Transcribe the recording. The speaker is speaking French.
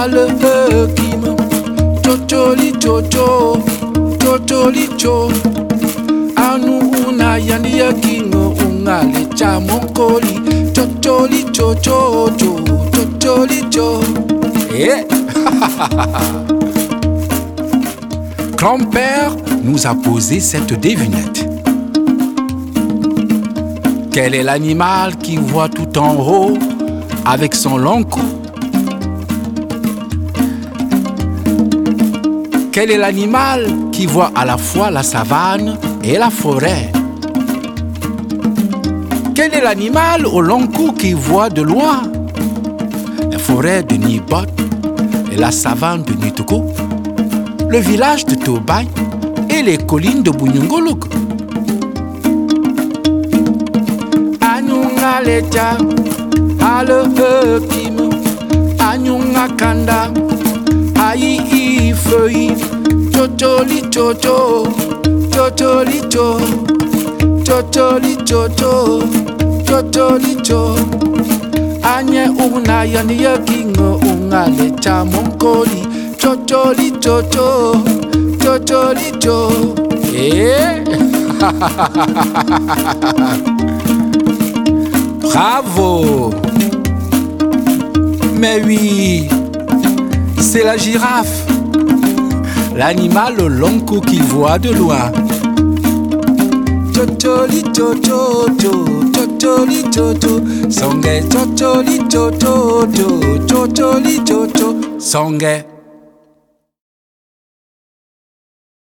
alehekima chocholichocho chocholicho anu una yani yakingo ungale cha monkoli chocholichocho chocholicho. Eh. Grand-père nous a posé cette devinette. Quel est l'animal qui voit tout en haut avec son long cou? Quel est l'animal qui voit à la fois la savane et la forêt? Quel est l'animal au long cou qui voit de loin la forêt de Nibot et la savane de Nitoko, le village de Tobay et les collines de Bunyongolok? Anyunga lecha, alehekima, anyunga kanda, ayi ifei, chocholichocho, chocholicho, chocholichocho, chocholicho. Anye una yani yakingo unga lecha monkoli, chocholichocho, chocholicho. Eh? Bravo! Mais oui, c'est la girafe, l'animal au long cou qui voit de loin. Chocholichocho, chocholichocho, songe chocholichocho, chocholichocho, songe.